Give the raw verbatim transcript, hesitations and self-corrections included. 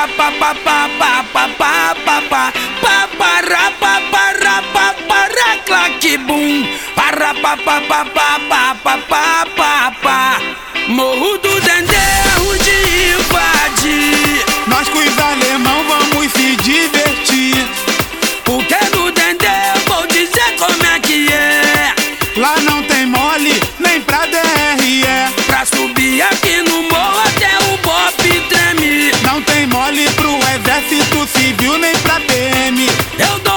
pa pa pa pa pa pa pa pa pa para pa para pa para claque bum para pa pa pa pa pa pa pa pa pa Morro do Dendê, de invadir. Nós com os alemão vamos se divertir. Porque no Dendê eu vou dizer como é que é. Lá não tem mole, nem pra D R E. Pra subir aqui no morro até o Bop treme. Não tem mole pro exército civil, nem pra P M. Eu dou